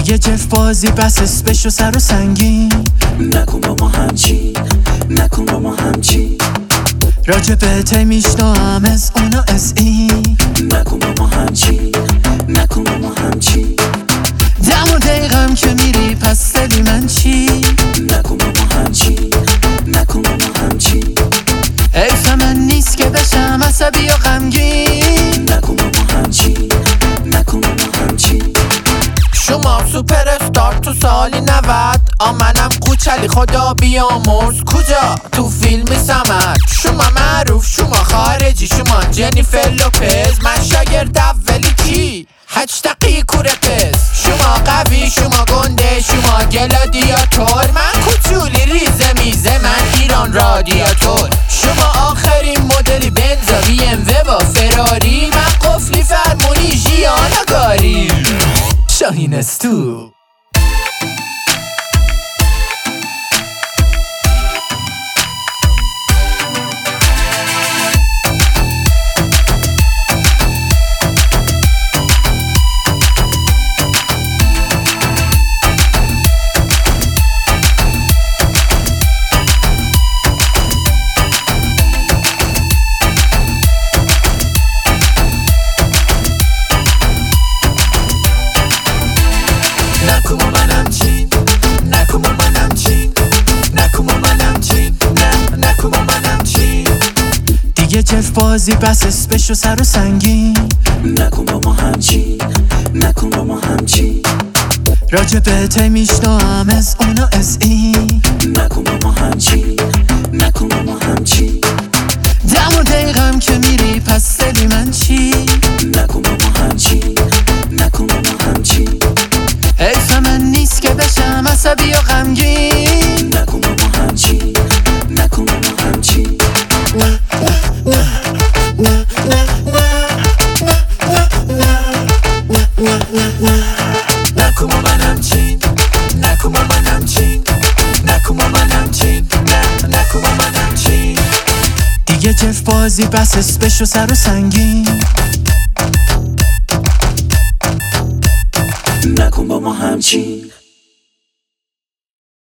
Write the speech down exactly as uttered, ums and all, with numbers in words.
دیگه جف بازی بس اسپش و سر و سنگین. نکن با ما همچین، نکن با ما همچین. راجبت میشنوام از اونا از این. نکن با ما همچین، نکن با ما همچین. دم و دقیقم که میری پس دلی من چی؟ نکن با ما همچین، نکن با ما همچین. حیف من نیست که بشم عصبی و غمگین. نکن با ما همچین، نکن با ما همچین. شما سوپر استار تو سالی نود، آمنم کوچلی خدا بیامرز. کجا؟ تو فیلم سمت. شما معروف، شما خارجی، شما جنیفر لوپز. من شاگرد اولی کی؟ هچ دقیق پس. شما قوی، شما گنده، شما گلادیاتور. من کوچولی ریزه میزه، من ایران رادیاتور. شما آخرین مدلی بنزا بی ام و با فراری. من قفلی فرمونی ژیانگاری. شاهین استو نکن با من همچین، نکن با من همچین. نکن با من همچین، نه نکن با من همچین. دیگه جف بازی بس اسپش و سر و سنگین. نکن با ما همچین، نکن با ما همچین. راجبت میشنوام از اونا از این. نکن با ما همچین، نکن با ما همچین. دم و دقیقم که میری پس دلی من چی؟ نکن با ما همچین، نکن با ما همچین. حیف من نیست که بشم عصبی و غمگین. نکن با ما همچین، نکن با ما همچین. نکن با من همچین، نکن با من همچین. نکن با من همچین، نه نکن با من همچین. دیگه جف بازی بس اسپش و سر و سنگین. نکن با ما همچین.